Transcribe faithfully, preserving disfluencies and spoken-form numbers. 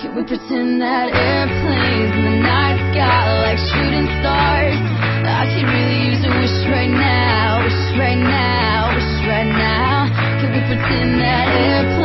Can we pretend that airplanes in the night sky like shooting stars? I could really use a wish right now, wish right now, wish right now. Can we pretend that airplanes